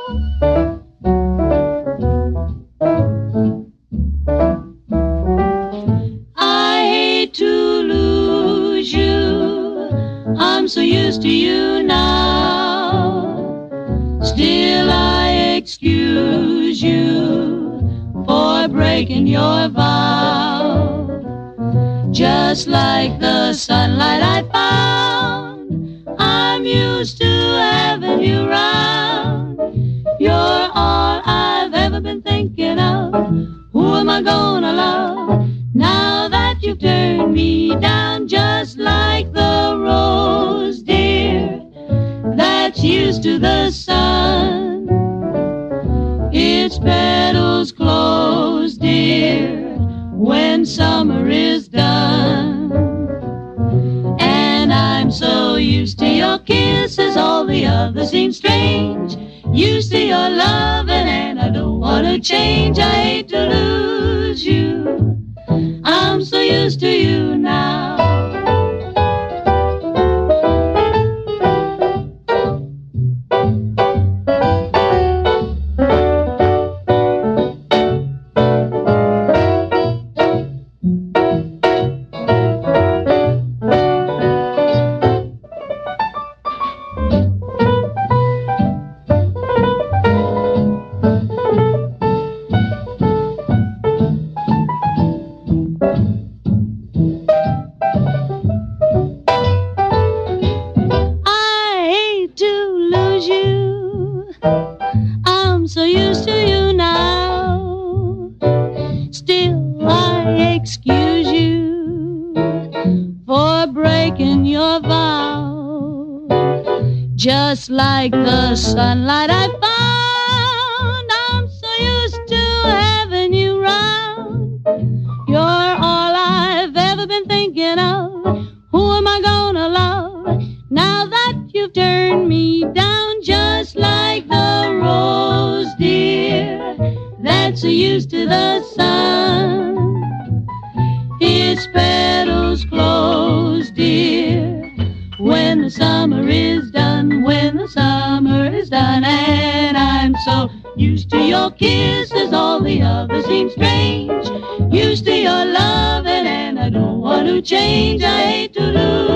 I hate to lose you, I'm so used to you now. Still I excuse you for breaking your vow. Just like the sunlight I found, I'm used to having you round. You're all I've ever been thinking of. Who am I gonna love now that you've turned me down? Just like the rose, dear, that's used to the sun. Its petals close, dear, when summer is done. And I'm so used to your kisses, all the others seem strange. Used to your loving, and I don't want to change. I hate to lose you, I'm so used to you now. I'm so used to you now. Still I excuse you for breaking your vow. Just like the sunlight I found, I'm so used to having you round. You're all I've ever been thinking of. Who am I gonna love now that you've turned me down? Just like the rose, dear, that's used to the sun. Its petals close, dear, when the summer is done. When the summer is done. And I'm so used to your kisses, all the others seem strange. Used to your loving, and I don't want to change. I hate to lose